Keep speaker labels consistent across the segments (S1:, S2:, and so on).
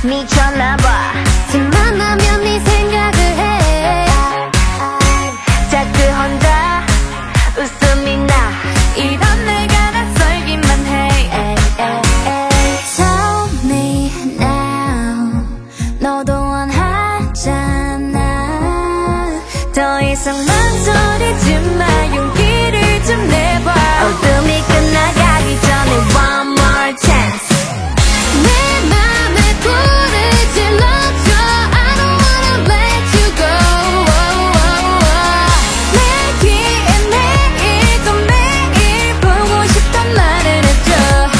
S1: 미쳤나봐.
S2: 틈만나면 네 생각을 해.
S1: 자꾸 혼자 웃음이 나.
S2: 이런 내가 낯설기만 해. Tell me now. 너도 원하잖아. 더 이상 망설이지 마. 용기를 좀 내봐.
S1: 어둠이 끝나가기 전에 one more chance.
S2: 내 맘에 불을 질러줘. I don't wanna let you go. 내 귀에 매일 또 매일 보고 싶단 말을 해줘.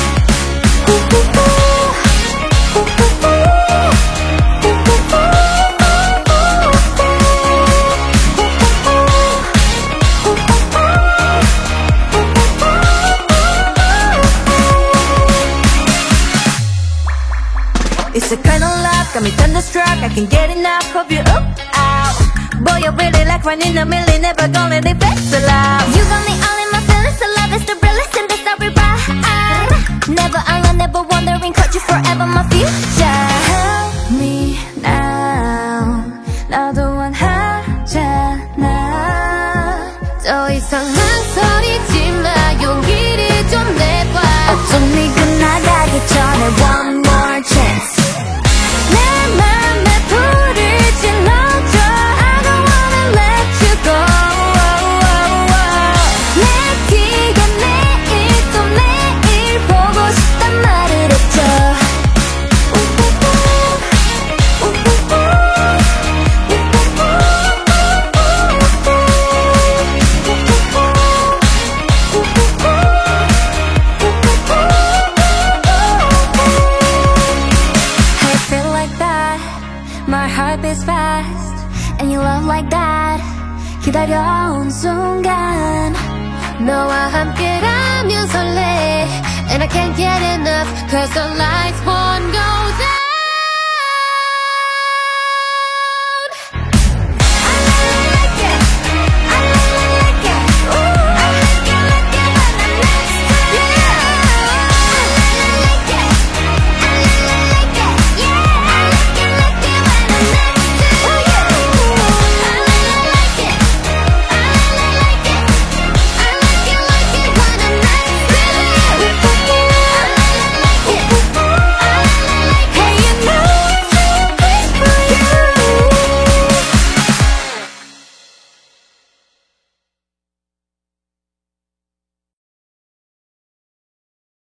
S1: It's a kind of love, got me thunderstruck. I can't get enough of you. Out. Boy, you really like one in a million. Never gonna let it fix a love.
S2: You got me all in my feelings. So love is the realest and that's how we ride. Never alone, never wondering. Caught you forever, my future. Help me now. 나도 원하잖아. 더 이상 망설이지 마. 용기를 좀 내봐.
S1: 어둠이 끝나가기 전에 one more chance.
S2: 내 맘에 불을 질러줘. I don't wanna let you go. 내 귀에 매일 또 매일 보고 싶단 말을 했죠. I feel like that. My heart beats fast. And you love like that. 기다려온 순간 너와 함께라면 설레. And I can't get enough. Cause the lights